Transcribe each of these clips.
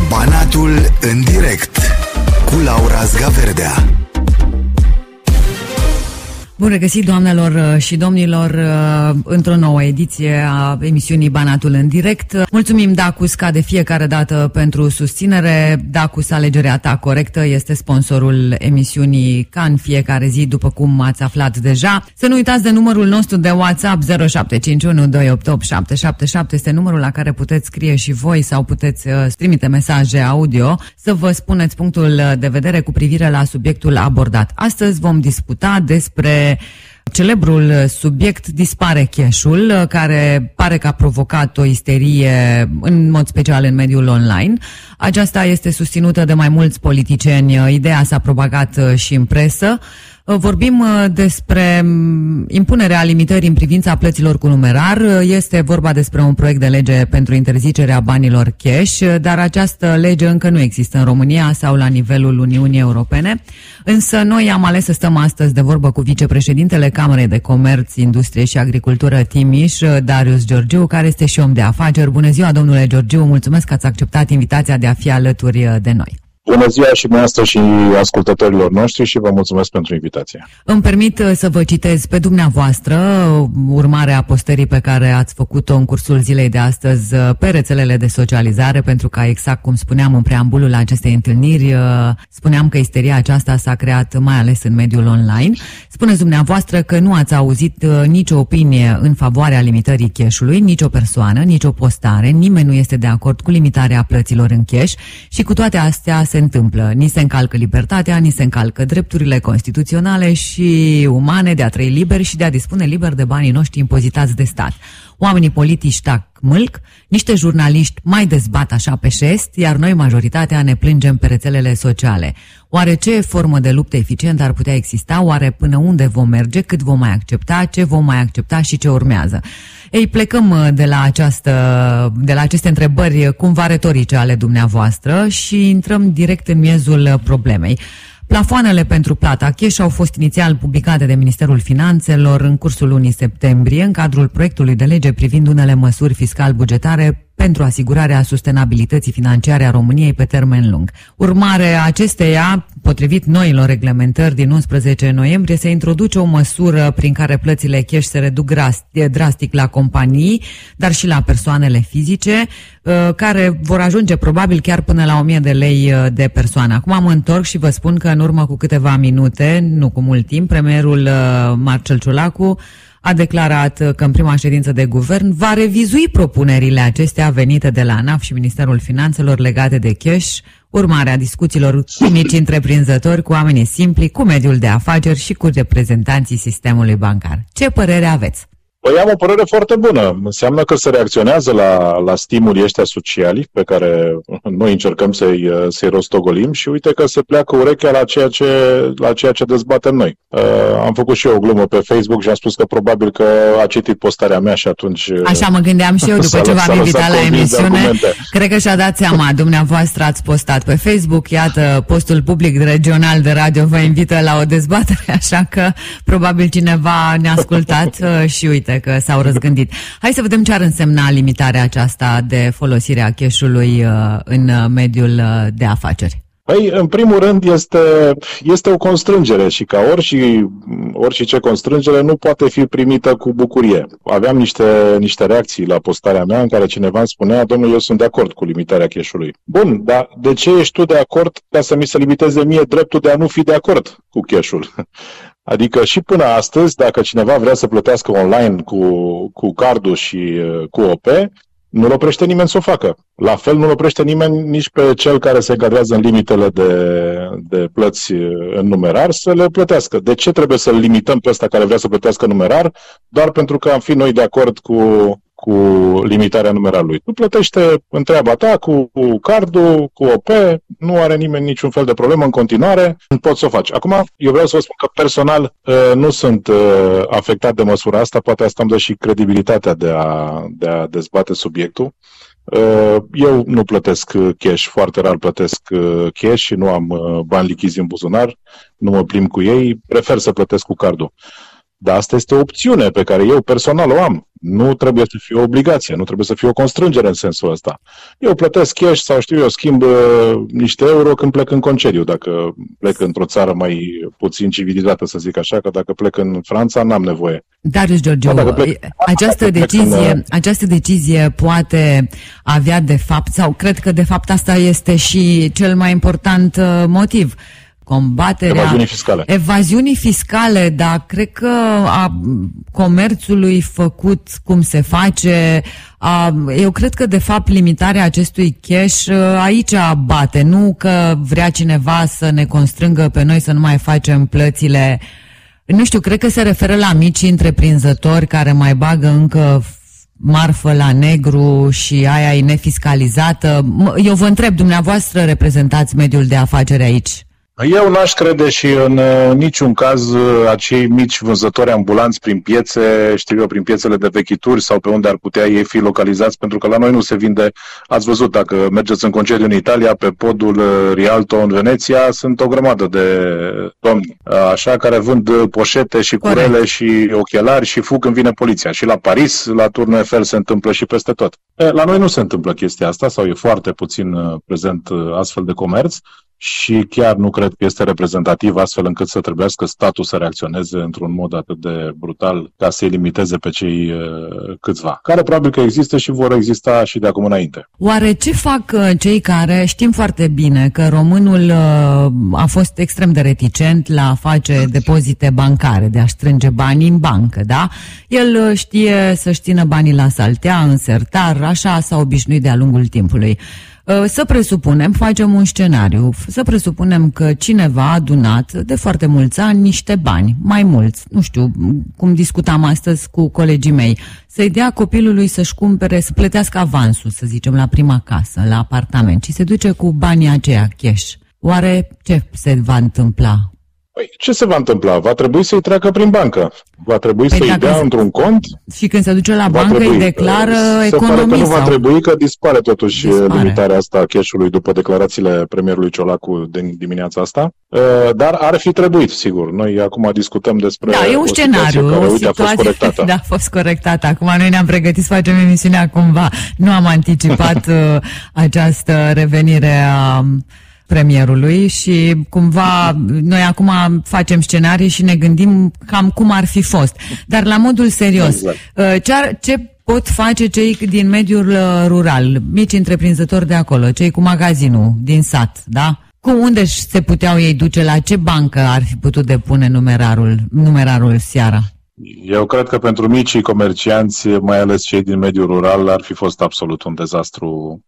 Banatul în direct cu Laura Zgaverdea. Bun regăsit, doamnelor și domnilor, într-o nouă ediție a emisiunii Banatul în direct. Mulțumim, Dacus, ca de fiecare dată pentru susținere. Dacus, alegerea ta corectă, este sponsorul emisiunii ca în fiecare zi, după cum ați aflat deja. Să nu uitați de numărul nostru de WhatsApp 0751 288 777. Este numărul la care puteți scrie și voi sau puteți trimite mesaje audio să vă spuneți punctul de vedere cu privire la subiectul abordat. Astăzi vom discuta despre celebrul subiect dispare cash-ul, care pare că a provocat o isterie, în mod special în mediul online. Aceasta este susținută de mai mulți politicieni, ideea s-a propagat și în presă. Vorbim despre impunerea limitării în privința plăților cu numerar. Este vorba despre un proiect de lege pentru interzicerea banilor cash, dar această lege încă nu există în România sau la nivelul Uniunii Europene. Însă noi am ales să stăm astăzi de vorbă cu vicepreședintele Camerei de Comerț, Industrie și Agricultură Timiș, Darius Georgiu, care este și om de afaceri. Bună ziua, domnule Georgiu, mulțumesc că ați acceptat invitația de a fi alături de noi. Bună ziua și dumneavoastră și ascultătorilor noștri și vă mulțumesc pentru invitație. Îmi permit să vă citez pe dumneavoastră urmarea postării pe care ați făcut-o în cursul zilei de astăzi pe rețelele de socializare, pentru că, exact cum spuneam în preambulul acestei întâlniri, spuneam că isteria aceasta s-a creat mai ales în mediul online. Spuneți dumneavoastră că nu ați auzit nicio opinie în favoarea limitării cash-ului, nicio persoană, nicio postare, nimeni nu este de acord cu limitarea plăților în cash și cu toate astea se întâmplă. Ni se încalcă libertatea, ni se încalcă drepturile constituționale și umane de a trăi liber și de a dispune liber de banii noștri impozitați de stat. Oamenii politici tac mâlc, niște jurnaliști mai dezbat așa pe șest, iar noi, majoritatea, ne plângem pe rețelele sociale. Oare ce formă de luptă eficientă ar putea exista? Oare până unde vom merge? Cât vom mai accepta? Ce vom mai accepta și ce urmează? Ei, plecăm de la aceste întrebări cumva retorice ale dumneavoastră și intrăm direct în miezul problemei. Plafoanele pentru plata cash au fost inițial publicate de Ministerul Finanțelor în cursul lunii septembrie, în cadrul proiectului de lege privind unele măsuri fiscal-bugetare pentru asigurarea sustenabilității financiare a României pe termen lung. Urmare acesteia, potrivit noilor reglementări din 11 noiembrie, se introduce o măsură prin care plățile cash se reduc drastic la companii, dar și la persoanele fizice, care vor ajunge probabil chiar până la 1000 de lei de persoană. Acum mă întorc și vă spun că în urmă cu câteva minute, nu cu mult timp, premierul Marcel Ciolacu a declarat că în prima ședință de guvern va revizui propunerile acestea venite de la ANAF și Ministerul Finanțelor legate de cash, urmarea discuțiilor cu mici întreprinzători, cu oamenii simpli, cu mediul de afaceri și cu reprezentanții sistemului bancar. Ce părere aveți? Păi am o părere foarte bună. Înseamnă că se reacționează la stimulii ăștia sociali pe care noi încercăm să-i rostogolim și uite că se pleacă urechea la ceea ce dezbatem noi. Am făcut și eu o glumă pe Facebook și am spus că probabil că a citit postarea mea și atunci... Așa mă gândeam și eu după ce v-am invitat la emisiune. Cred că și-a dat seama. Dumneavoastră ați postat pe Facebook, iată, postul public regional de radio vă invită la o dezbatere, așa că probabil cineva ne-a ascultat și uite că s-au răzgândit. Hai să vedem ce ar însemna limitarea aceasta de folosire a cash-ului în mediul de afaceri. Păi, în primul rând, este o constrângere și ca orice constrângere nu poate fi primită cu bucurie. Aveam niște reacții la postarea mea în care cineva îmi spunea: domnule, eu sunt de acord cu limitarea cash-ului. Bun, dar de ce ești tu de acord ca să mi se limiteze mie dreptul de a nu fi de acord cu cash-ul? Adică și până astăzi, dacă cineva vrea să plătească online cu cardul și cu OP, nu-l oprește nimeni să o facă. La fel nu-l oprește nimeni nici pe cel care se încadrează în limitele de plăți în numerar să le plătească. De ce trebuie să-l limităm pe ăsta care vrea să plătească numerar doar pentru că am fi noi de acord cu limitarea numerarului? Tu plătește în treaba ta cu cardul, cu OP, nu are nimeni niciun fel de problemă în continuare, poți să o faci. Acum, eu vreau să vă spun că personal nu sunt afectat de măsura asta, poate asta îmi dă și credibilitatea de a dezbate subiectul. Eu nu plătesc cash, foarte rar plătesc cash și nu am bani lichizi în buzunar, nu mă plimb cu ei, prefer să plătesc cu cardul. Dar asta este o opțiune pe care eu personal o am. Nu trebuie să fie o obligație, nu trebuie să fie o constrângere în sensul ăsta. Eu plătesc cash sau eu schimb niște euro când plec în concediu, dacă plec într-o țară mai puțin civilizată, să zic așa, că dacă plec în Franța n-am nevoie. Darius Georgiou, această decizie poate avea de fapt, sau cred că de fapt asta este și cel mai important motiv, combaterea evaziunii fiscale, dar cred că a comerțului făcut cum se face, eu cred că de fapt limitarea acestui cash aici bate, nu că vrea cineva să ne constrângă pe noi să nu mai facem plățile. Nu știu, cred că se referă la mici întreprinzători care mai bagă încă marfă la negru și aia e nefiscalizată. Eu vă întreb, dumneavoastră reprezentați mediul de afaceri aici. Eu n-aș crede și în niciun caz acei mici vânzători ambulanți prin piețe, prin piețele de vechituri sau pe unde ar putea ei fi localizați, pentru că la noi nu se vinde. Ați văzut, dacă mergeți în concediu în Italia, pe podul Rialto în Veneția, sunt o grămadă de domni, așa, care vând poșete și curele și ochelari și fug când vine poliția. Și la Paris, la Tour Eiffel se întâmplă și peste tot. La noi nu se întâmplă chestia asta sau e foarte puțin prezent astfel de comerț. Și chiar nu cred că este reprezentativ astfel încât să trebuiască statul să reacționeze într-un mod atât de brutal ca să-i limiteze pe cei câțiva, care probabil că există și vor exista și de acum înainte. Oare ce fac cei care, știm foarte bine că românul a fost extrem de reticent la a face depozite bancare, de a strânge bani în bancă, da? El știe să-și țină banii la saltea, în sertar, așa s-a obișnuit de-a lungul timpului. Să presupunem, facem un scenariu, să presupunem că cineva a adunat de foarte mulți ani niște bani, mai mulți, nu știu, cum discutam astăzi cu colegii mei, să-i dea copilului să-și cumpere, să plătească avansul, să zicem, la prima casă, la apartament și se duce cu banii aceia cash. Oare ce se va întâmpla? Păi, ce se va întâmpla? Va trebui să-i treacă prin bancă. Va trebui să-i dea într-un cont. Și când se duce la bancă îi declară economii. Se pare că nu va trebui, că dispare totuși limitarea asta a cash-ului după declarațiile premierului Ciolacu din dimineața asta. Dar ar fi trebuit, sigur. Noi acum discutăm despre e un scenariu, care, uite, a fost corectată. Da, a fost corectată. Acum noi ne-am pregătit să facem emisiunea cumva. Nu am anticipat această revenire a premierului și cumva noi acum facem scenarii și ne gândim cam cum ar fi fost. Dar la modul serios, ce pot face cei din mediul rural, mici întreprinzători de acolo, cei cu magazinul din sat, da? Unde se puteau ei duce, la ce bancă ar fi putut depune numerarul seara? Eu cred că pentru micii comercianți, mai ales cei din mediul rural, ar fi fost absolut un dezastru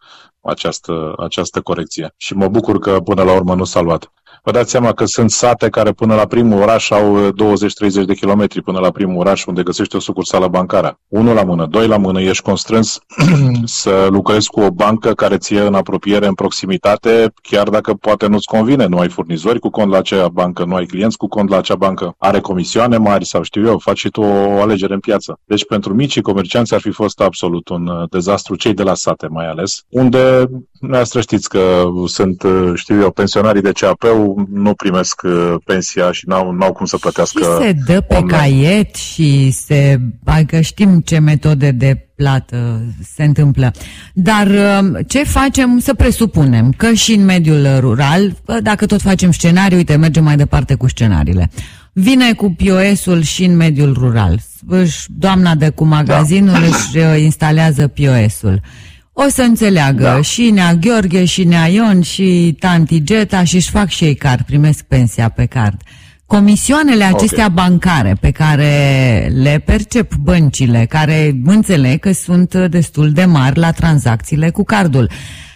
această corecție. Și mă bucur că până la urmă nu s-a luat. Vă dați seama că sunt sate care până la primul oraș au 20-30 de kilometri până la primul oraș unde găsești o sucursală bancară. 1 la mână, 2 la mână, ești constrâns să lucrezi cu o bancă care ți e în apropiere, în proximitate, chiar dacă poate nu-ți convine. Nu ai furnizori cu cont la acea bancă, nu ai clienți cu cont la acea bancă, are comisioane mari sau știu eu, faci și tu o alegere în piață. Deci pentru micii comercianți ar fi fost absolut un dezastru, cei de la sate mai ales, unde noastră știți că sunt, știu eu, pensionarii de CAP-ul nu primesc pensia și n-au cum să plătească. Și se dă pe caiet și adică știm ce metode de plată se întâmplă. Dar ce facem, să presupunem că și în mediul rural, dacă tot facem scenarii, uite, mergem mai departe cu scenariile. Vine cu POS-ul și în mediul rural. Doamna de cu magazinul își instalează POS-ul. O să înțeleagă și Nea Gheorghe, și Nea Ion, și tanti Geta și își fac și ei card, primesc pensia pe card. Comisioanele acestea bancare pe care le percep băncile, care înțeleg că sunt destul de mari la tranzacțiile cu cardul.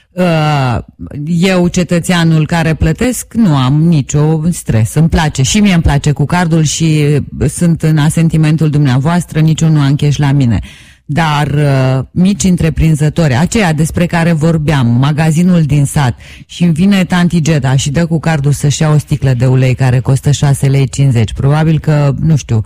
Eu, cetățeanul care plătesc, nu am nicio stres, îmi place și mie îmi place cu cardul și sunt în asentimentul dumneavoastră, niciunul nu am cash la mine. Dar mici întreprinzători, aceia despre care vorbeam, magazinul din sat, și vine tanti Geta și dă cu cardul să-și ia o sticlă de ulei care costă 6,50 lei, probabil că, nu știu,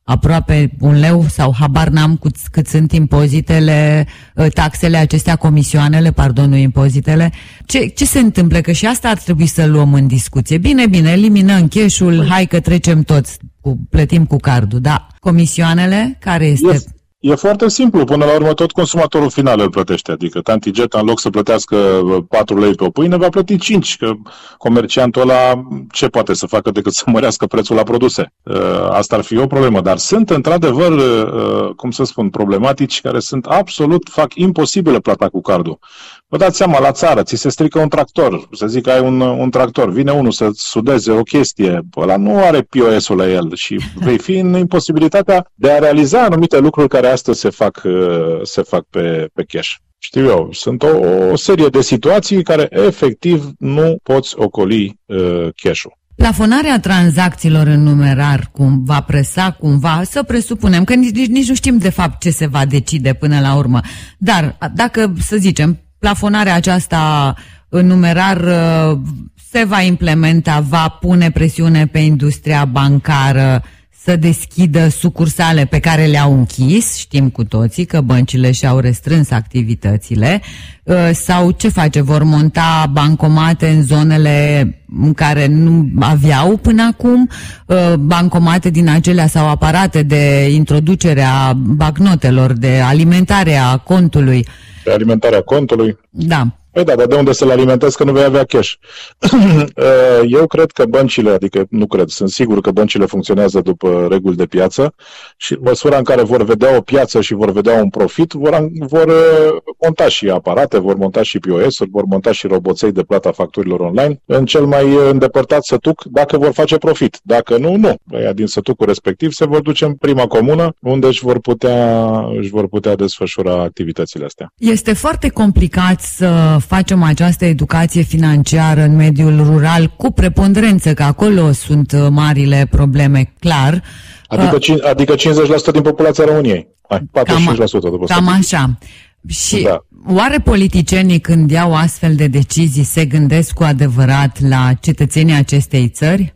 aproape 1 leu sau habar n-am cât sunt impozitele, taxele acestea, comisioanele, pardon, nu impozitele. Ce se întâmplă? Că și asta ar trebui să luăm în discuție. Bine, eliminăm cash-ul, hai că trecem toți, plătim cu cardul, dar comisioanele, care este... E foarte simplu, până la urmă tot consumatorul final îl plătește, adică Tantijet în loc să plătească 4 lei pe o pâine va plăti 5, că comerciantul ăla ce poate să facă decât să mărească prețul la produse. Asta ar fi o problemă, dar sunt într-adevăr, problematici care sunt absolut, fac imposibilă plata cu cardul. Vă dați seama, la țară, ți se strică un tractor, să zic că ai un tractor, vine unul să sudeze o chestie, ăla nu are POS-ul la el și vei fi în imposibilitatea de a realiza anumite lucruri care astăzi se fac pe cash. Știu eu, sunt o serie de situații care efectiv nu poți ocoli cash-ul. Plafonarea tranzacțiilor în numerar va presa cumva, să presupunem că nici nu știm de fapt ce se va decide până la urmă, dar dacă, să zicem, plafonarea aceasta în numerar se va implementa, va pune presiune pe industria bancară să deschidă sucursale pe care le-au închis, știm cu toții că băncile și-au restrâns activitățile, sau ce face? Vor monta bancomate în zonele în care nu aveau până acum, bancomate din acelea sau aparate de introducere a bancnotelor, de alimentare a contului. De alimentarea contului? Da. Păi da, dar de unde să-l alimentezi că nu vei avea cash? Eu cred că băncile, adică nu cred, sunt sigur că băncile funcționează după reguli de piață și în măsura în care vor vedea o piață și vor vedea un profit, vor monta și aparate, vor monta și POS-uri, vor monta și roboței de plata facturilor online în cel mai îndepărtat sătuc, dacă vor face profit. Dacă nu, nu. Aia din sătucul respectiv se vor duce în prima comună unde își vor putea desfășura activitățile astea. Este foarte complicat să facem această educație financiară în mediul rural cu preponderență, că acolo sunt marile probleme, clar. Adică 50% din populația României. 45% după cam așa. Și da. Oare politicienii când iau astfel de decizii se gândesc cu adevărat la cetățenii acestei țări?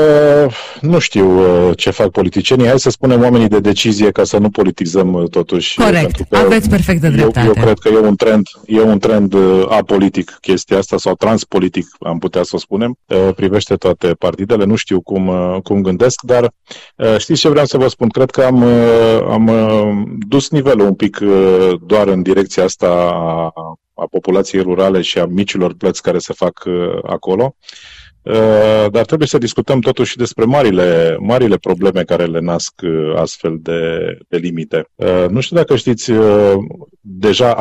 Nu știu ce fac politicienii. Hai să spunem oamenii de decizie ca să nu politizăm totuși. Corect, aveți perfectă dreptate. Eu cred că e un trend apolitic chestia asta sau transpolitic, am putea să o spunem. Privește toate partidele, nu știu cum gândesc, dar știți ce vreau să vă spun? Cred că am dus nivelul un pic doar în direcția asta a populației rurale și a micilor plăți care se fac acolo. Dar trebuie să discutăm totuși despre marile probleme care le nasc astfel de limite. Nu știu dacă știți, deja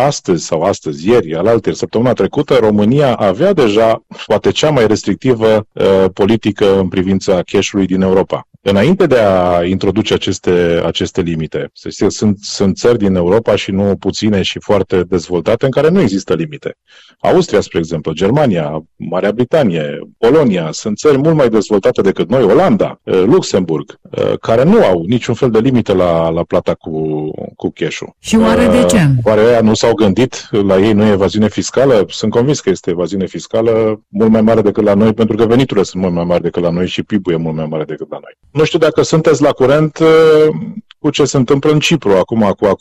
ieri, alaltăieri, săptămâna trecută, România avea deja poate cea mai restrictivă politică în privința cash-ului din Europa. Înainte de a introduce aceste limite, sunt țări din Europa și nu puține și foarte dezvoltate în care nu există limite. Austria, spre exemplu, Germania, Marea Britanie, Polonia, sunt țări mult mai dezvoltate decât noi, Olanda, Luxemburg, care nu au niciun fel de limite la plata cu cash-ul. Și oare de ce? Oare aia nu s-au gândit? La ei nu e evaziune fiscală? Sunt convins că este evaziune fiscală mult mai mare decât la noi, pentru că veniturile sunt mult mai mari decât la noi și PIB-ul e mult mai mare decât la noi. Nu știu dacă sunteți la curent cu ce se întâmplă în Cipru acum cu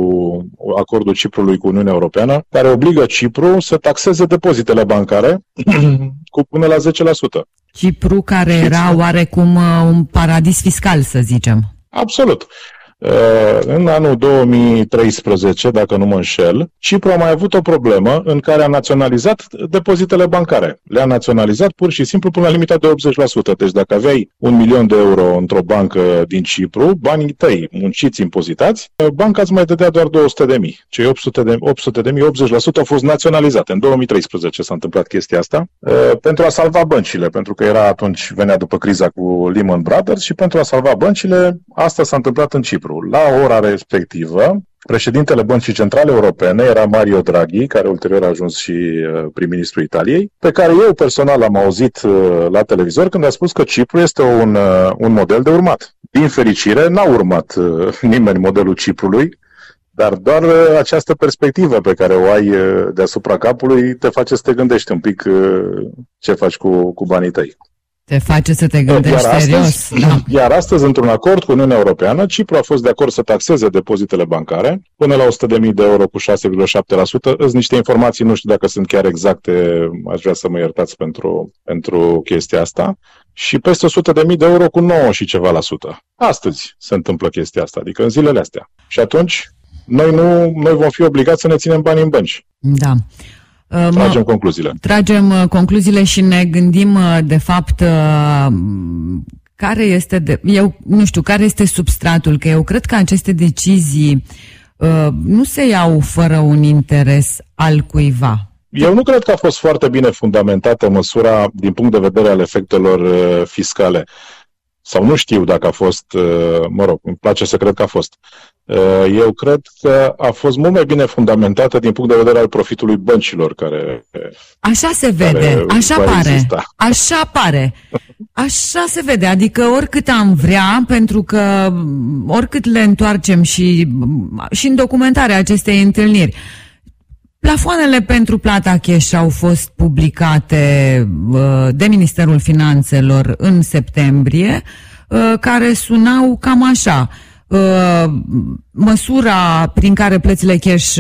acordul Ciprului cu Uniunea Europeană, care obligă Cipru să taxeze depozitele bancare cu până la 10%. Cipru care era oarecum un paradis fiscal, să zicem. Absolut. În anul 2013, dacă nu mă înșel, Cipru a mai avut o problemă în care a naționalizat depozitele bancare. Le-a naționalizat pur și simplu până la limita de 80%. Deci dacă aveai 1.000.000 de euro într-o bancă din Cipru, banii tăi munciți, impozitați, banca îți mai dădea doar 200.000. Cei 800.000, 80% au fost naționalizate. În 2013 s-a întâmplat chestia asta pentru a salva băncile, pentru că venea după criza cu Lehman Brothers și pentru a salva băncile, asta s-a întâmplat în Cipru. La ora respectivă, președintele Băncii Centrale Europene era Mario Draghi, care ulterior a ajuns și prim-ministru Italiei, pe care eu personal l-am auzit la televizor când a spus că Cipru este un model de urmat. Din fericire, n-a urmat nimeni modelul Ciprului, dar doar această perspectivă pe care o ai deasupra capului te face să te gândești un pic ce faci cu banii tăi. Te face să te gândești serios. Iar astăzi, într-un acord cu Uniunea Europeană, Cipru a fost de acord să taxeze depozitele bancare până la 100.000 de euro cu 6,7%. Îs niște informații, nu știu dacă sunt chiar exacte, aș vrea să mă iertați pentru chestia asta. Și peste 100.000 de euro cu 9 și ceva la sută. Astăzi se întâmplă chestia asta, adică în zilele astea. Și atunci noi vom fi obligați să ne ținem banii în bănci. Da. Tragem concluziile. Tragem concluziile și ne gândim, de fapt, care este care este substratul, că eu cred că aceste decizii nu se iau fără un interes al cuiva. Eu nu cred că a fost foarte bine fundamentată măsura din punct de vedere al efectelor fiscale. Sau nu știu dacă a fost, îmi place să cred că a fost. Eu cred că a fost mult mai bine fundamentată din punct de vedere al profitului băncilor care... Așa se vede, așa pare. Așa se vede, adică oricât am vrea, pentru că oricât le întoarcem și în documentarea acestei întâlniri, plafoanele pentru plata cash au fost publicate de Ministerul Finanțelor în septembrie, care sunau cam așa. Măsura prin care plățile cash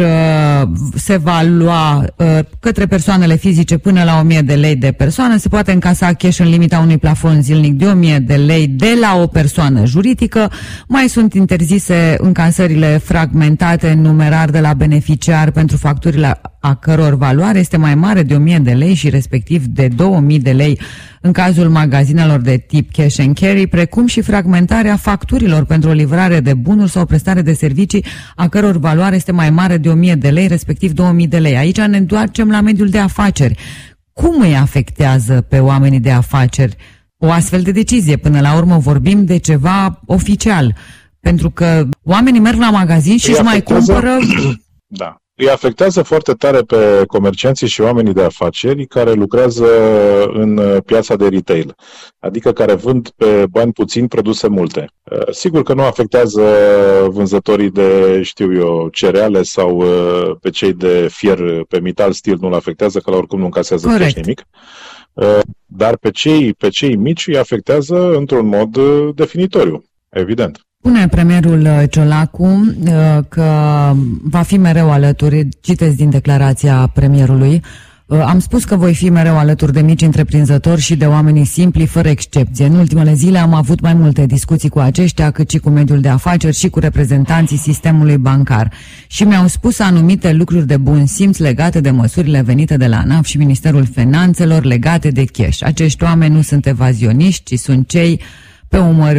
se va lua către persoanele fizice până la 1.000 de lei de persoană, se poate încasa cash în limita unui plafon zilnic de 1.000 de lei de la o persoană juridică. Mai sunt interzise încasările fragmentate în numerar de la beneficiar pentru facturile a căror valoare este mai mare de 1.000 de lei și respectiv de 2.000 de lei în cazul magazinelor de tip cash and carry, precum și fragmentarea facturilor pentru o livrare de bunuri sau prestare de servicii a căror valoare este mai mare de 1.000 de lei, respectiv 2.000 de lei. Aici ne întoarcem la mediul de afaceri. Cum îi afectează pe oamenii de afaceri o astfel de decizie? Până la urmă vorbim de ceva oficial, pentru că oamenii merg la magazin și își mai cumpără... Da. Îi afectează foarte tare pe comercianții și oamenii de afaceri care lucrează în piața de retail, adică care vând pe bani puțini produse multe. Sigur că nu afectează vânzătorii de, cereale sau pe cei de fier, pe metal steel nu-l afectează, că la oricum nu încasează cash nimic. Dar pe cei mici îi afectează într-un mod definitoriu, evident. Spune premierul Ciolacu că va fi mereu alături, citesc din declarația premierului, am spus că voi fi mereu alături de mici întreprinzători și de oamenii simpli, fără excepție. În ultimele zile am avut mai multe discuții cu aceștia, cât și cu mediul de afaceri și cu reprezentanții sistemului bancar. Și mi-au spus anumite lucruri de bun simț legate de măsurile venite de la ANAF și Ministerul Finanțelor legate de cash. Acești oameni nu sunt evazioniști, ci sunt cei pe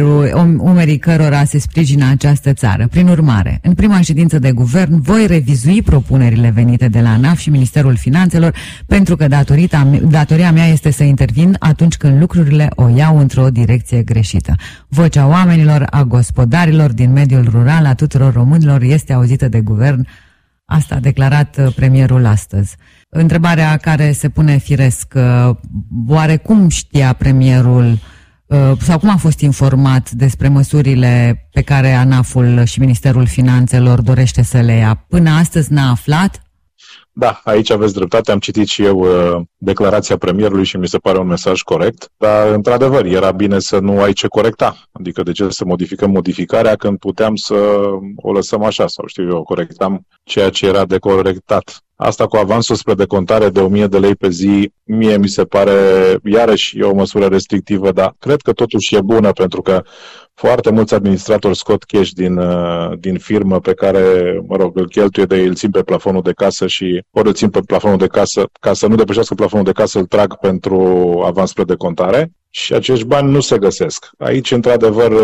umerii cărora se sprijină această țară. Prin urmare, în prima ședință de guvern voi revizui propunerile venite de la ANAF și Ministerul Finanțelor, pentru că datoria mea este să intervin atunci când lucrurile o iau într-o direcție greșită. Vocea oamenilor, a gospodarilor din mediul rural, a tuturor românilor este auzită de guvern. Asta a declarat premierul astăzi. Întrebarea care se pune firesc, oare cum știa premierul sau cum a fost informat despre măsurile pe care ANAF-ul și Ministerul Finanțelor dorește să le ia? Până astăzi n-a aflat? Da, aici aveți dreptate, am citit și eu declarația premierului și mi se pare un mesaj corect, dar într-adevăr era bine să nu ai ce corecta, adică de ce să modificăm modificarea când puteam să o lăsăm așa sau corectam ceea ce era de corectat. Asta cu avansul spre decontare de 1.000 de lei pe zi, mie mi se pare iarăși o măsură restrictivă, dar cred că totuși e bună pentru că foarte mulți administratori scot cash din firmă pe care, îl cheltuie de îl țin pe plafonul de casă și ori îl țin pe plafonul de casă, ca să nu depășească plafonul de casă, îl trag pentru avans spre decontare și acești bani nu se găsesc. Aici, într-adevăr,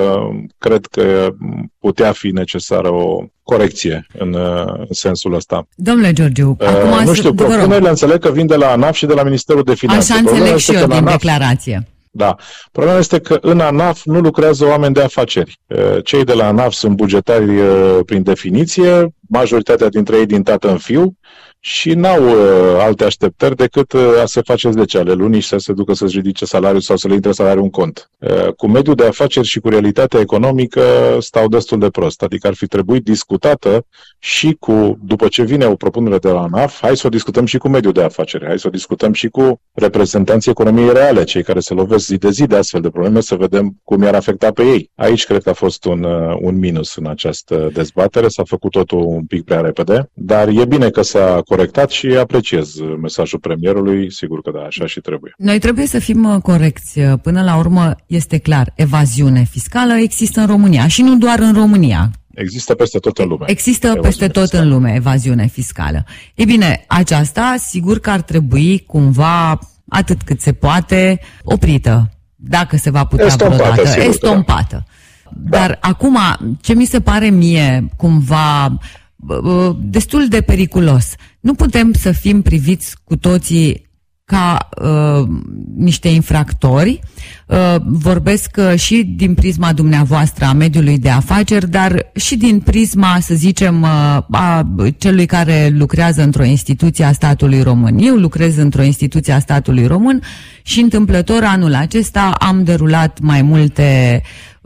cred că putea fi necesară o corecție în sensul ăsta. Domnule Georgiu, acum... Nu știu, propunerile înțeleg că vin de la ANAF și de la Ministerul de Finanțe. Așa înțeleg și eu din declarație. Da. Problema este că în ANAF nu lucrează oameni de afaceri. Cei de la ANAF sunt bugetari prin definiție, majoritatea dintre ei din tată în fiu și n-au alte așteptări decât a se face 10 ale lunii și să se ducă să-și ridice salariul sau să le intre salariul în cont. Cu mediul de afaceri și cu realitatea economică stau destul de prost, adică ar fi trebuit discutată și după ce vine o propunere de la ANAF, hai să o discutăm și cu mediul de afaceri, hai să o discutăm și cu reprezentanții economiei reale, cei care se lovesc zi de zi de astfel de probleme, să vedem cum i-ar afecta pe ei. Aici cred că a fost un minus în această dezbatere, s-a făcut totul un pic prea repede, dar e bine că s-a corectat și apreciez mesajul premierului, sigur că da, așa și trebuie. Noi trebuie să fim corecți. Până la urmă, este clar, evaziune fiscală există în România și nu doar în România. Există peste tot în lume. Există peste tot în lume evaziune fiscală. Ei bine, aceasta sigur că ar trebui cumva, atât cât se poate, oprită, dacă se va putea vreodată, estompată. Da. Dar acum, ce mi se pare mie cumva destul de periculos, nu putem să fim priviți cu toții ca niște infractori. Vorbesc și din prisma dumneavoastră a mediului de afaceri, dar și din prisma, să zicem, a celui care lucrează într-o instituție a statului român. Eu lucrez într-o instituție a statului român și întâmplător anul acesta am derulat mai multe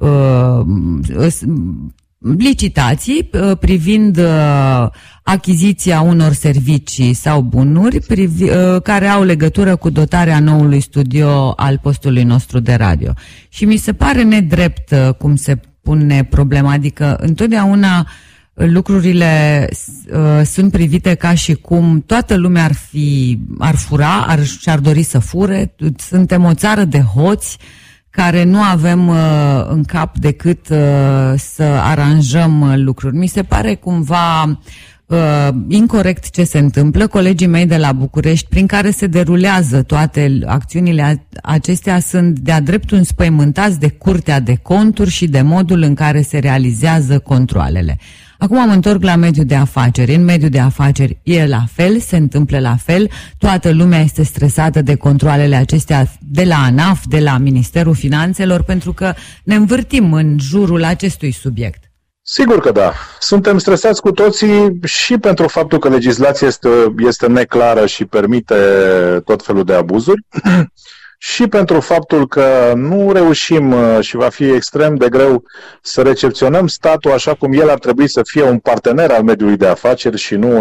licitații privind achiziția unor servicii sau bunuri care au legătură cu dotarea noului studio al postului nostru de radio. Și mi se pare nedrept cum se pune problema, adică întotdeauna lucrurile sunt privite ca și cum toată lumea ar fura, și-ar dori să fure. Suntem o țară de hoți care nu avem în cap decât să aranjăm lucruri. Mi se pare cumva incorect ce se întâmplă. Colegii mei de la București, prin care se derulează toate acțiunile acestea, sunt de-a dreptul înspăimântați de Curtea de Conturi și de modul în care se realizează controalele. Acum mă întorc la mediul de afaceri. În mediul de afaceri e la fel, se întâmplă la fel. Toată lumea este stresată de controalele acestea de la ANAF, de la Ministerul Finanțelor, pentru că ne învârtim în jurul acestui subiect. Sigur că da. Suntem stresați cu toții și pentru faptul că legislația este neclară și permite tot felul de abuzuri și pentru faptul că nu reușim și va fi extrem de greu să recepționăm statul așa cum el ar trebui să fie un partener al mediului de afaceri și nu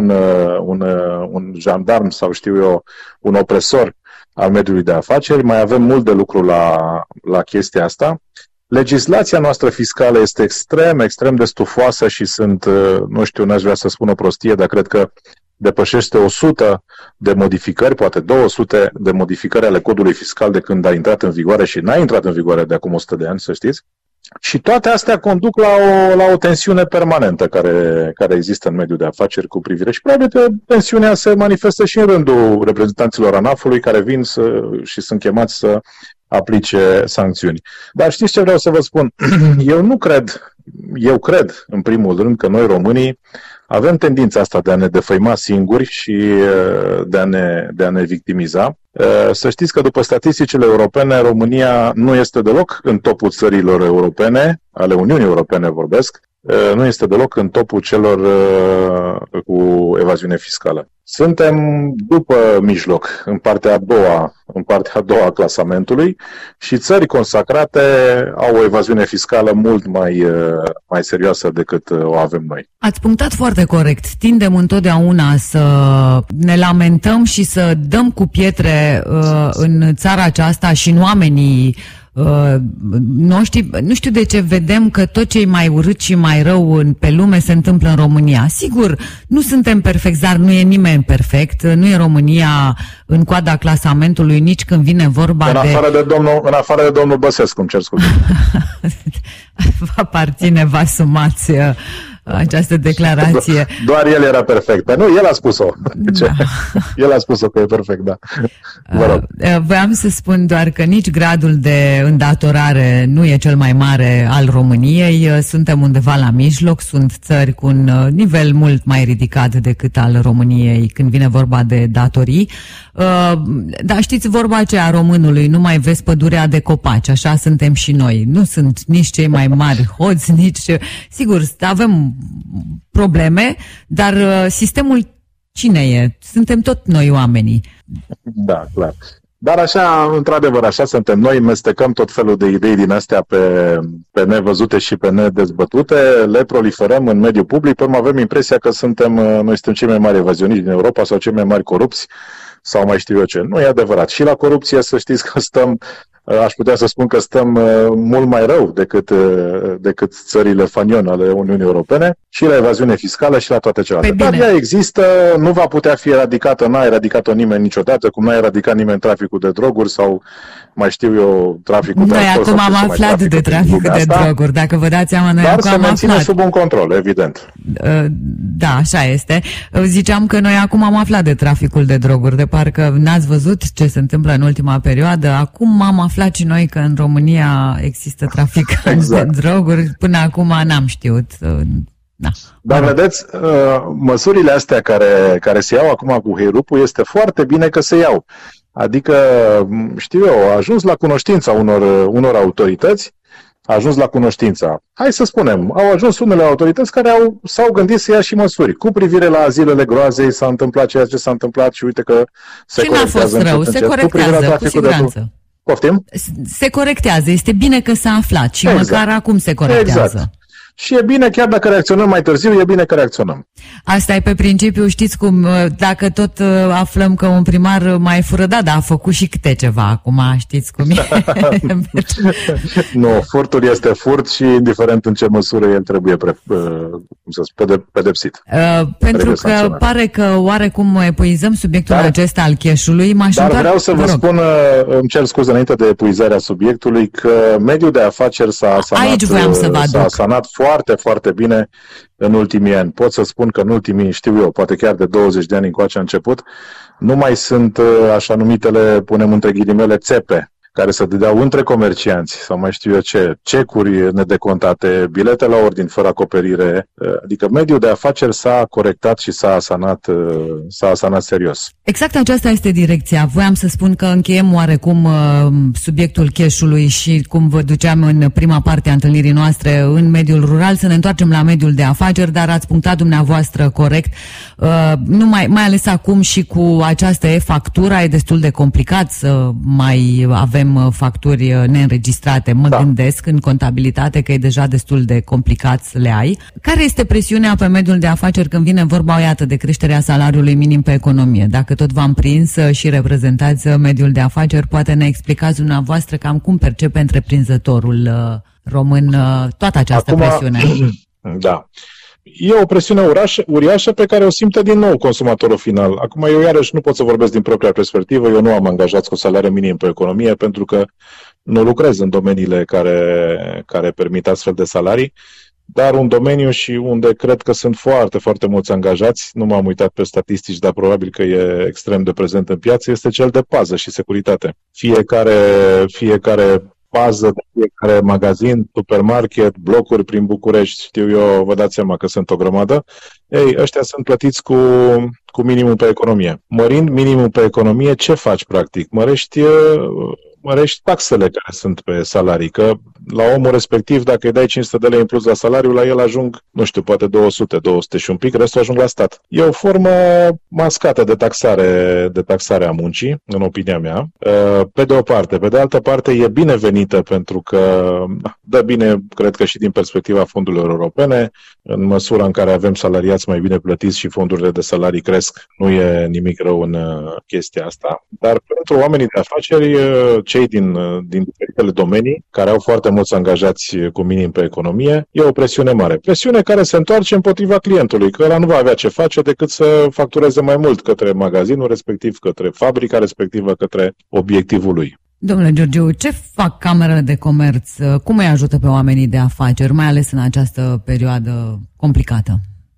un jandarm sau știu eu, un opresor al mediului de afaceri. Mai avem mult de lucru la chestia asta. Legislația noastră fiscală este extrem de stufoasă și sunt, nu știu, n-aș vrea să spun o prostie, dar cred că depășește 100 de modificări, poate 200 de modificări ale codului fiscal de când a intrat în vigoare și n-a intrat în vigoare de acum 100 de ani, să știți. Și toate astea conduc la o tensiune permanentă care există în mediul de afaceri cu privire. Și probabil că tensiunea se manifestă și în rândul reprezentanților ANAF-ului care vin și sunt chemați să aplice sancțiuni. Dar știți ce vreau să vă spun? Eu cred, în primul rând, că noi românii avem tendința asta de a ne defăima singuri și de a ne victimiza. Să știți că după statisticile europene, România nu este deloc în topul țărilor europene, ale Uniunii Europene vorbesc, nu este deloc în topul celor cu evaziune fiscală. Suntem după mijloc, în partea a doua a clasamentului și țări consacrate au o evaziune fiscală mult mai serioasă decât o avem noi. Ați punctat foarte corect. Tindem întotdeauna să ne lamentăm și să dăm cu pietre în țara aceasta și în oamenii noștri. Nu știu de ce vedem că tot ce e mai urât și mai rău pe lume se întâmplă în România. Sigur, nu suntem perfecți, dar nu e nimeni perfect. Nu e România în coada clasamentului nici când vine vorba în afară de domnul Băsescu, îmi cer scuze. Vă aparține, vă asumați această declarație. Doar el era perfect. Nu, el a spus-o. Da. El a spus-o că e perfect, da. Voiam să spun doar că nici gradul de îndatorare nu e cel mai mare al României. Suntem undeva la mijloc. Sunt țări cu un nivel mult mai ridicat decât al României când vine vorba de datorii. Dar știți vorba aceea a românului, nu mai vezi pădurea de copaci. Așa suntem și noi. Nu sunt nici cei mai mari hoți, nici... Sigur, avem probleme, dar sistemul Cine e? Suntem tot noi oamenii. Da, clar. Dar așa, într-adevăr, așa suntem. Noi mestecăm tot felul de idei din astea pe nevăzute și pe nedezbătute, le proliferăm în mediul public, până avem impresia că noi suntem cei mai mari evazioniști din Europa sau cei mai mari corupți sau mai știu eu ce. Nu e adevărat. Și la corupție să știți că aș putea să spun că stăm mult mai rău decât țările fanion ale Uniunii Europene, și la evaziune fiscală și la toate celelalte. Dar ea există, nu va putea fi eradicată, n-a eradicat-o nimeni niciodată, cum n-a eradicat nimeni traficul de droguri sau mai știu eu, traficul de alcool. Noi acum am aflat de traficul de droguri, dacă vă dați seama, noi acum am aflat. Dar se menține sub un control, evident. Da, așa este. Ziceam că noi acum am aflat de traficul de droguri, de parcă n-ați văzut ce se întâmplă în ultima perioadă. Acum am aflat și noi că în România există trafic de droguri. Până acum n-am știut. Da. Dar vedeți, măsurile astea care se iau acum cu heirupul, este foarte bine că se iau. Adică, știu eu, a ajuns la cunoștința unor autorități, hai să spunem, au ajuns unele autorități care s-au gândit să ia și măsuri. Cu privire la zilele groazei s-a întâmplat ceea ce s-a întâmplat și uite că se corectează. Și n-a fost rău, se corectează, cu siguranță. Poftim? Se corectează, este bine că s-a aflat și măcar acum se corectează. Exact. Și e bine, chiar dacă reacționăm mai târziu, e bine că reacționăm. Asta e pe principiu, știți cum, dacă tot aflăm că un primar mai fură, dar a făcut și câte ceva acum, știți cum e. Nu, furtul este furt și indiferent în ce măsură el trebuie pedepsit. Pentru că pare că oarecum epuizăm subiectul acesta al cash-ului. Dar vreau să vă spun, îmi cer scuze înainte de epuizarea subiectului, că mediul de afaceri s-a sanat foarte, foarte bine în ultimii ani. Pot să spun că în ultimii, știu eu, poate chiar de 20 de ani încoace a început, nu mai sunt așa numitele, punem între ghilimele, țepe, care se dădeau între comercianți sau mai știu eu ce, cecuri nedecontate, bilete la ordin fără acoperire. Adică mediul de afaceri s-a corectat și s-a asanat serios. Exact aceasta este direcția. Voiam să spun că încheiem oarecum subiectul cash-ului și cum vă duceam în prima parte a întâlnirii noastre în mediul rural, să ne întoarcem la mediul de afaceri, dar ați punctat dumneavoastră corect. Mai ales acum și cu această e-factură e destul de complicat să mai avem facturi neînregistrate. Gândesc în contabilitate că e deja destul de complicat să le ai. Care este presiunea pe mediul de afaceri când vine vorba, iată, de creșterea salariului minim pe economie? Dacă tot v-am prins și reprezentați mediul de afaceri, poate ne explicați dumneavoastră cam cum percepe întreprinzătorul român toată această presiune. Da. E o presiune uriașă pe care o simte din nou consumatorul final. Acum eu iarăși nu pot să vorbesc din propria perspectivă, eu nu am angajați cu salariu minim pe economie pentru că nu lucrez în domeniile care permit astfel de salarii, dar un domeniu și unde cred că sunt foarte, foarte mulți angajați, nu m-am uitat pe statistici, dar probabil că e extrem de prezent în piață, este cel de pază și securitate. Fiecare pază de fiecare magazin, supermarket, blocuri prin București, știu eu, vă dați seama că sunt o grămadă. Ei, ăștia sunt plătiți cu minimum pe economie. Mărind minimum pe economie, ce faci practic? Mărești taxele care sunt pe salarii, că la omul respectiv, dacă îi dai 500 de lei în plus la salariu, la el ajung, nu știu, poate 200 și un pic, restul ajung la stat. E o formă mascată de taxare a muncii, în opinia mea, pe de o parte. Pe de altă parte, e binevenită pentru că dă bine, cred că și din perspectiva fondurilor europene, în măsura în care avem salariați mai bine plătiți și fondurile de salarii cresc, nu e nimic rău în chestia asta. Dar pentru oamenii de afaceri, cei din diferitele domenii, care au foarte mulți angajați cu minim pe economie, e o presiune mare. Presiune care se întoarce împotriva clientului, că ăla nu va avea ce face decât să factureze mai mult către magazinul respectiv, către fabrica respectivă, către obiectivul lui. Domnule Georgiu, ce fac camerele de comerț? Cum îi ajută pe oamenii de afaceri, mai ales în această perioadă complicată?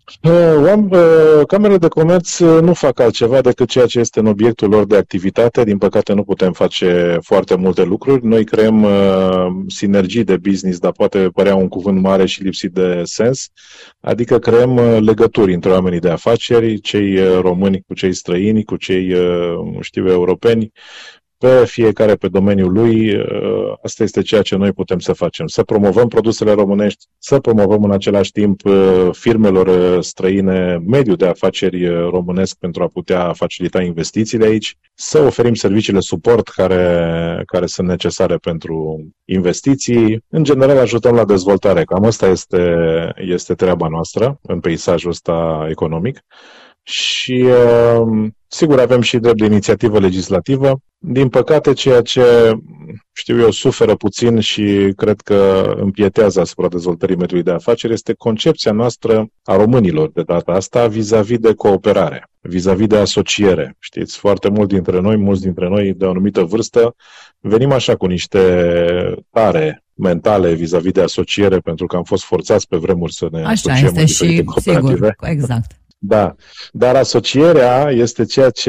Camerele de comerț nu fac altceva decât ceea ce este în obiectul lor de activitate. Din păcate nu putem face foarte multe lucruri. Noi creăm sinergii de business, dar poate părea un cuvânt mare și lipsit de sens. Adică creăm legături între oamenii de afaceri, cei români cu cei străini, cu cei, europeni, fiecare pe domeniul lui. Asta este ceea ce noi putem să facem. Să promovăm produsele românești, să promovăm în același timp firmelor străine mediul de afaceri românesc pentru a putea facilita investițiile aici, să oferim serviciile suport care sunt necesare pentru investiții. În general ajutăm la dezvoltare. Cam asta este treaba noastră în peisajul ăsta economic. Și sigur avem și drept de inițiativă legislativă. Din păcate, ceea ce știu eu suferă puțin și cred că împietează asupra dezvoltării mediului de afaceri este concepția noastră a românilor de data asta vis-a-vis de cooperare, vis-a-vis de asociere. Știți, foarte mulți dintre noi de o anumită vârstă venim așa cu niște tare mentale vis-a-vis de asociere pentru că am fost forțați pe vremuri să ne asociem în diferite cooperative. Sigur, exact. Da, dar asocierea este ceea ce,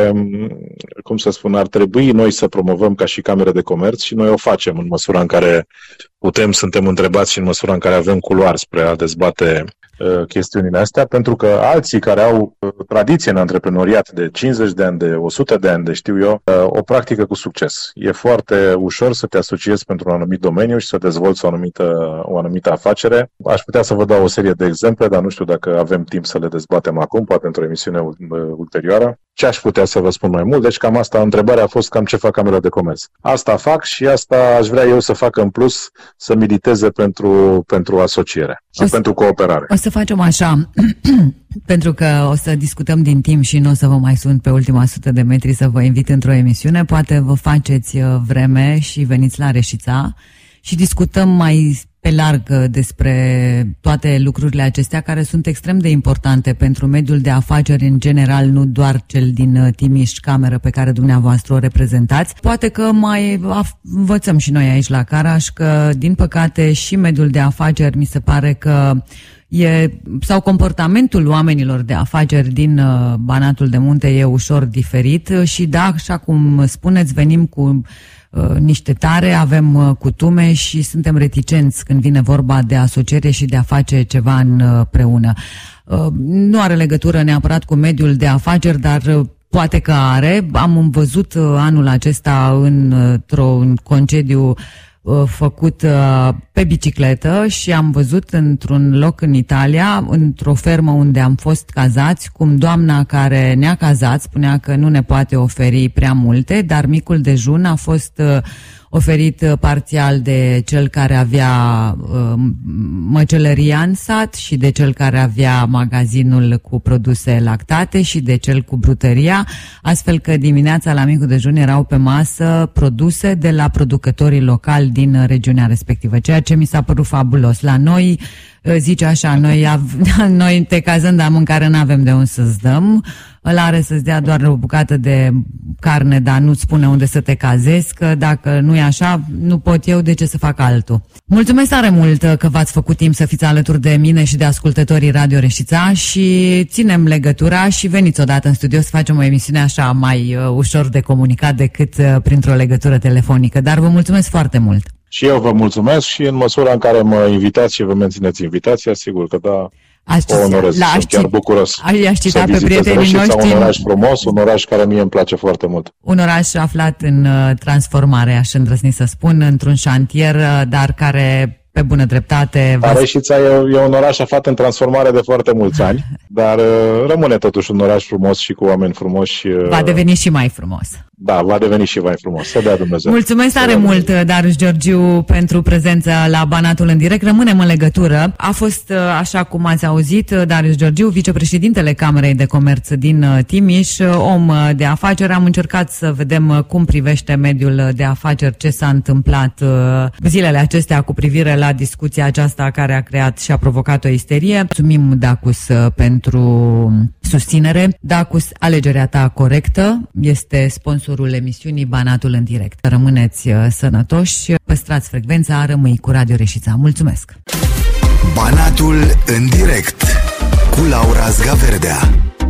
cum să spun, ar trebui noi să promovăm ca și Camere de Comerț și noi o facem în măsura în care putem, suntem întrebați și în măsura în care avem culoar spre a dezbate chestiunile astea, pentru că alții care au tradiție în antreprenoriat de 50 de ani, de 100 de ani, de știu eu, o practică cu succes. E foarte ușor să te asociezi pentru un anumit domeniu și să dezvolți o anumită afacere. Aș putea să vă dau o serie de exemple, dar nu știu dacă avem timp să le dezbatem acum, poate într-o emisiune ulterioară. Ce aș putea să vă spun mai mult? Deci cam asta, întrebarea a fost cam ce fac Camera de Comerț. Asta fac și asta aș vrea eu să fac în plus, să militeze pentru asociere și pentru cooperare. O să facem așa, pentru că o să discutăm din timp și nu o să vă mai sun pe ultima 100 de metri să vă invit într-o emisiune. Poate vă faceți vreme și veniți la Reșița și discutăm mai pe larg despre toate lucrurile acestea care sunt extrem de importante pentru mediul de afaceri în general, nu doar cel din Timiș, cameră pe care dumneavoastră o reprezentați. Poate că mai învățăm și noi aici la Caraș că, din păcate, și mediul de afaceri mi se pare că sau comportamentul oamenilor de afaceri din Banatul de Munte e ușor diferit și da, așa cum spuneți, venim cu niște tare, avem cutume și suntem reticenți când vine vorba de asociere și de a face ceva împreună. Nu are legătură neapărat cu mediul de afaceri, dar poate că are. Am văzut anul acesta într-un concediu făcut pe bicicletă și am văzut într-un loc în Italia, într-o fermă unde am fost cazați, cum doamna care ne-a cazat spunea că nu ne poate oferi prea multe, dar micul dejun a fost oferit parțial de cel care avea măcelăria în sat și de cel care avea magazinul cu produse lactate și de cel cu brutăria, astfel că dimineața la micul dejun erau pe masă produse de la producătorii locali din regiunea respectivă, ceea ce mi s-a părut fabulos. La noi, zice așa, noi te cazăm, dar mâncare n-avem de unde să-ți dăm. Ăla are să-ți dea doar o bucată de carne, dar nu-ți spune unde să te cazezi, că dacă nu e așa, nu pot eu, de ce să fac altul. Mulțumesc tare mult că v-ați făcut timp să fiți alături de mine și de ascultătorii Radio Reșița și ținem legătura și veniți odată în studio să facem o emisiune așa mai ușor de comunicat decât printr-o legătură telefonică. Dar vă mulțumesc foarte mult! Și eu vă mulțumesc și în măsura în care mă invitați și vă mențineți invitația, sigur că da, o onorez. Sunt chiar bucuros să vizitez Reșița, un oraș frumos, un oraș care mie îmi place foarte mult. Un oraș aflat în transformare, aș îndrăzni să spun, într-un șantier, dar care, pe bună dreptate... Reșița e un oraș aflat în transformare de foarte mulți ani, dar rămâne totuși un oraș frumos și cu oameni frumoși. Va deveni și mai frumos. Da, va deveni și mai frumos. Să dea Dumnezeu. Mulțumesc tare mult, Darius Georgiu, pentru prezența la Banatul în direct. Rămânem în legătură. A fost, așa cum ați auzit, Darius Georgiu, vicepreședintele Camerei de Comerț din Timiș, om de afaceri. Am încercat să vedem cum privește mediul de afaceri, ce s-a întâmplat zilele acestea cu privire la discuția aceasta care a creat și a provocat o isterie. Mulțumim, Dacus, pentru susținere. Dacus, alegerea ta corectă, este sponsorul emisiunii Banatul în direct. Rămâneți sănătoși, păstrați frecvența, rămâi cu Radio Reșița. Mulțumesc! Banatul în direct cu Laura Zgaverdea.